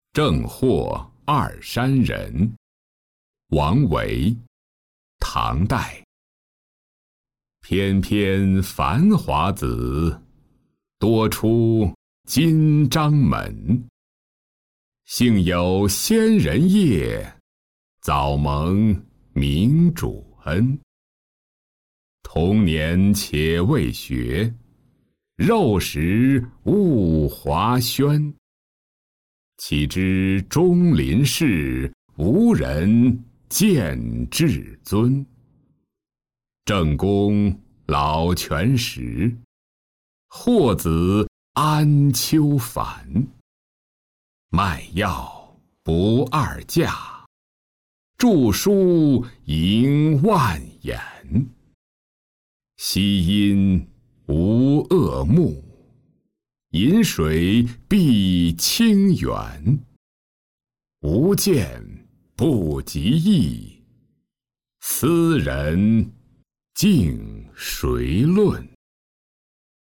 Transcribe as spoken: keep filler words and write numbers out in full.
正获二山人。王维，唐代。翩翩繁华子，多出金章门。幸有先人业，早蒙明主恩。童年且未学，肉食误华轩。岂知钟林氏，无人见至尊。正宫老泉时，霍子安丘繁。卖药不二价，著书盈万言。溪阴无恶木，饮水必清源。无见不及义，斯人敬谁论？